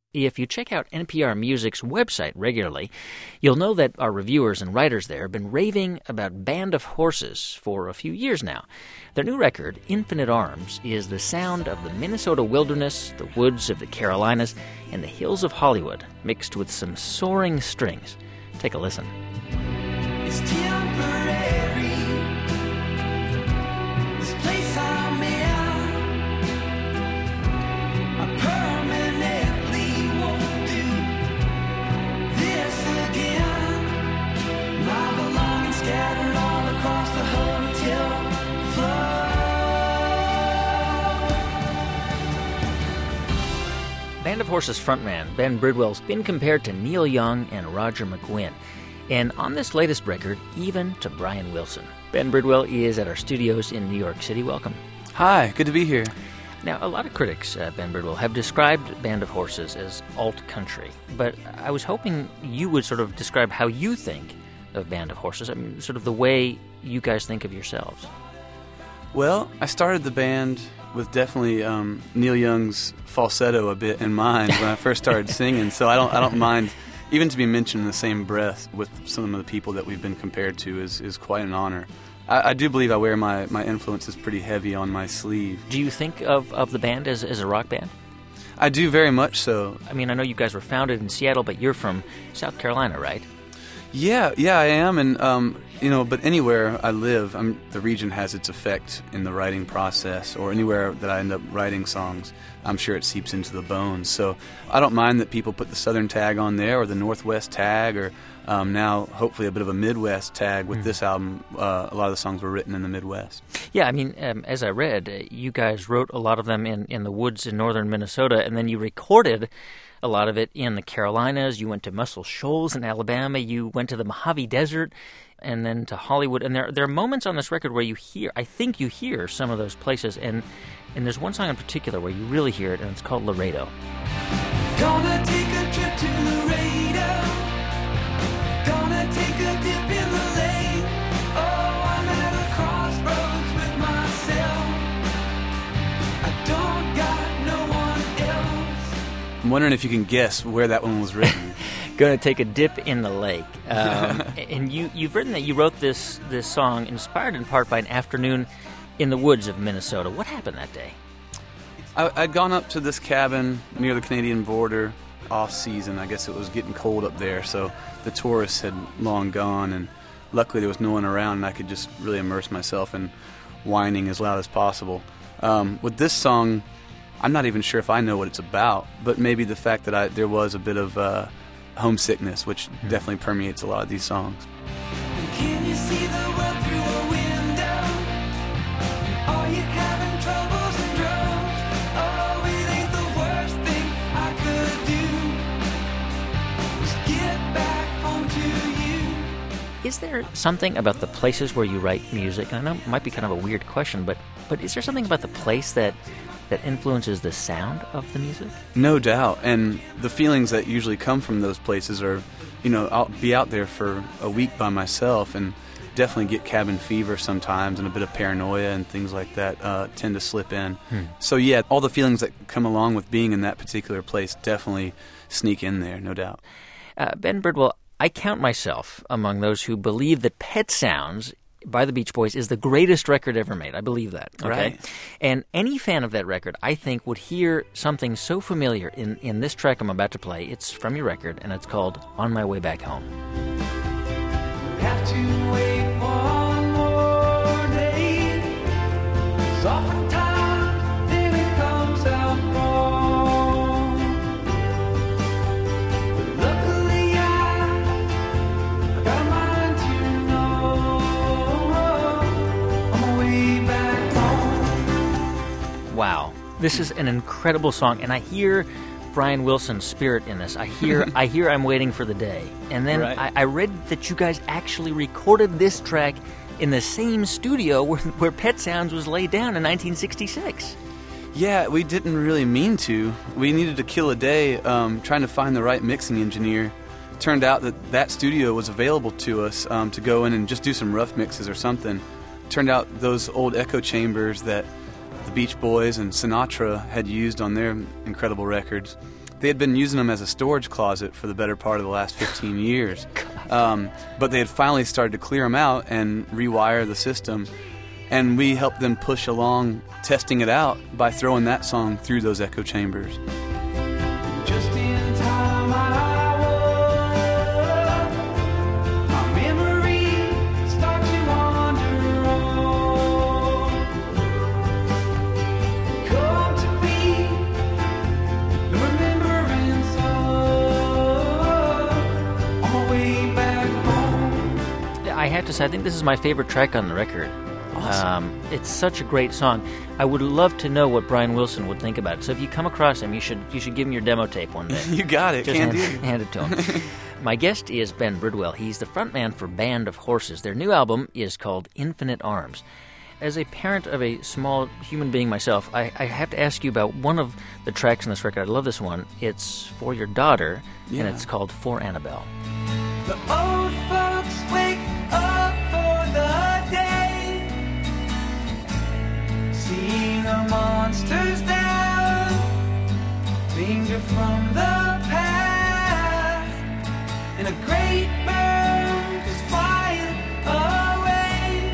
If you check out NPR Music's website regularly, you'll know that our reviewers and writers there have been raving about Band of Horses for a few years now. Their new record, Infinite Arms, is the sound of the Minnesota wilderness, the woods of the Carolinas, and the hills of Hollywood, mixed with some soaring strings. Take a listen. It's temporary. This place I'm in, I permanently won't do this again. My belongings scattered all across the hotel floor. Band of Horses frontman Ben Bridwell's been compared to Neil Young and Roger McGuinn, and on this latest record, even to Brian Wilson. Ben Bridwell is at our studios in New York City. Welcome. Hi, good to be here. Now, a lot of critics, Ben Bridwell, have described Band of Horses as alt-country, but I was hoping you would sort of describe how you think of Band of Horses, I mean, sort of the way you guys think of yourselves. Well, I started the band with definitely Neil Young's falsetto a bit in mind when I first started singing, so I don't mind. Even to be mentioned in the same breath with some of the people that we've been compared to is quite an honor. I do believe I wear my influences pretty heavy on my sleeve. Do you think of the band as a rock band? I do very much so. I mean, I know you guys were founded in Seattle, but you're from South Carolina, right? Yeah, I am, and but anywhere I live, the region has its effect in the writing process, or anywhere that I end up writing songs, I'm sure it seeps into the bones. So I don't mind that people put the Southern tag on there, or the Northwest tag, or now hopefully a bit of a Midwest tag with this album. A lot of the songs were written in the Midwest. Yeah, I mean, as I read, you guys wrote a lot of them in the woods in northern Minnesota, and then you recorded a lot of it in the Carolinas. You went to Muscle Shoals in Alabama. You went to the Mojave Desert, and then to Hollywood. And there are moments on this record where I think you hear some of those places. And there's one song in particular where you really hear it, and it's called Laredo. Gonna take a trip to Laredo. Gonna take a dip in the lake. Oh, I'm at a crossroads with myself. I don't got no one else. I'm wondering if you can guess where that one was written. Going to take a dip in the lake. And you've written that you wrote this song inspired in part by an afternoon in the woods of Minnesota. What happened that day? I'd gone up to this cabin near the Canadian border off-season. I guess it was getting cold up there, so the tourists had long gone, and luckily there was no one around, and I could just really immerse myself in whining as loud as possible. With this song, I'm not even sure if I know what it's about, but maybe the fact that there was a bit of homesickness, which definitely permeates a lot of these songs. Can you see the world through a window? Are you having troubles and drugs? Oh, it ain't the worst thing I could do. Just get back home to you. Is there something about the places where you write music? And I know it might be kind of a weird question, but is there something about the place that influences the sound of the music? No doubt. And the feelings that usually come from those places are, I'll be out there for a week by myself and definitely get cabin fever sometimes, and a bit of paranoia and things like that tend to slip in. So yeah, all the feelings that come along with being in that particular place definitely sneak in there, no doubt. Ben Bridwell, I count myself among those who believe that Pet Sounds by the Beach Boys is the greatest record ever made. I believe that. Okay? Right. And any fan of that record, I think, would hear something so familiar in this track I'm about to play. It's from your record, and it's called On My Way Back Home. Have to wait one more day. 'Cause oftentimes then it comes out wrong. But luckily I got a mind to know. On my way back home. Wow. This is an incredible song, and I hear Brian Wilson's spirit in this. I hear I'm Waiting for the Day. And then Right. I read that you guys actually recorded this track in the same studio where Pet Sounds was laid down in 1966. Yeah, we didn't really mean to. We needed to kill a day trying to find the right mixing engineer. Turned out that studio was available to us to go in and just do some rough mixes or something. Turned out those old echo chambers that the Beach Boys and Sinatra had used on their incredible records They had been using them as a storage closet for the better part of the last 15 years. But they had finally started to clear them out and rewire the system. And we helped them push along, testing it out by throwing that song through those echo chambers. Just in time I was, my memories start to wander on. Come to be the remembrance of on my way back home. I have to say, I think this is my favorite track on the record. Awesome. It's such a great song. I would love to know what Brian Wilson would think about it. So if you come across him, you should give him your demo tape one day. You got it. Just Can hand it to him. My guest is Ben Bridwell. He's the frontman for Band of Horses. Their new album is called Infinite Arms. As a parent of a small human being myself, I have to ask you about one of the tracks on this record. I love this one. It's for your daughter, Yeah. and it's called For Annabelle. The old folks wake up for the day. See the monsters down, linger from the past, and a great bird is flying away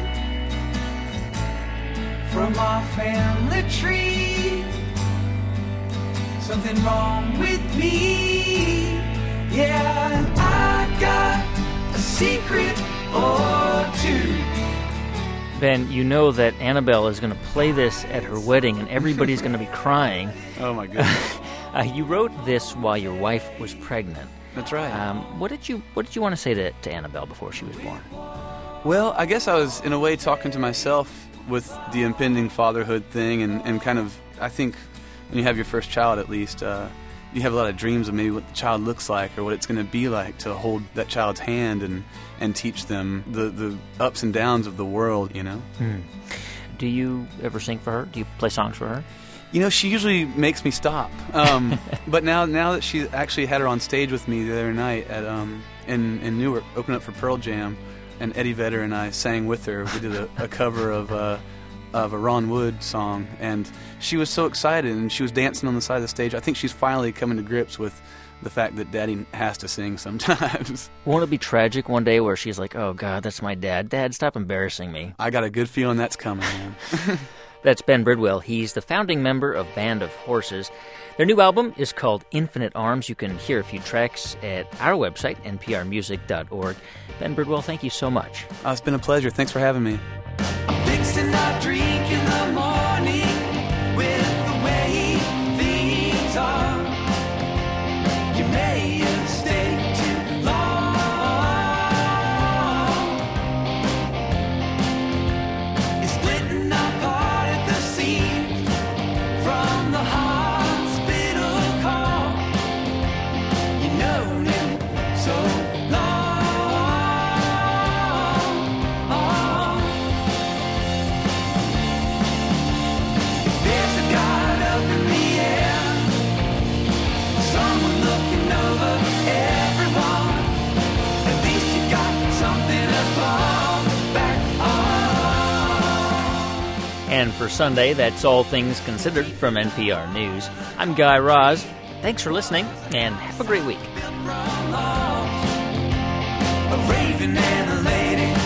from our family tree. Something wrong with me, yeah, and I got a secret or two. Ben, you know that Annabelle is going to play this at her wedding, and everybody's going to be crying. Oh, my goodness. You wrote this while your wife was pregnant. That's right. What did you want to say to Annabelle before she was born? Well, I guess I was, in a way, talking to myself with the impending fatherhood thing, and kind of, I think, when you have your first child, at least, you have a lot of dreams of maybe what the child looks like or what it's going to be like to hold that child's hand and teach them the ups and downs of the world, you know? Do you ever sing for her? Do you play songs for her? You know, she usually makes me stop. But now that she actually had her on stage with me the other night at in Newark, opening up for Pearl Jam, and Eddie Vedder and I sang with her. We did a cover of a Ron Wood song, and she was so excited, and she was dancing on the side of the stage. I think she's finally coming to grips with the fact that Daddy has to sing sometimes. Won't it be tragic one day where she's like, oh, God, that's my dad. Dad, stop embarrassing me. I got a good feeling that's coming, man. That's Ben Bridwell. He's the founding member of Band of Horses. Their new album is called Infinite Arms. You can hear a few tracks at our website, nprmusic.org. Ben Bridwell, thank you so much. Oh, it's been a pleasure. Thanks for having me. Fixing our drink in the morning with the way things are. You may have stayed too long. You're splitting apart at the seams from the hospital call. You know him so long. There's a God up in the air, someone looking over everyone. At least you got something to fall back on. And for Sunday, that's All Things Considered from NPR News. I'm Guy Raz. Thanks for listening, and have a great week. Built from logs, a raven and a lady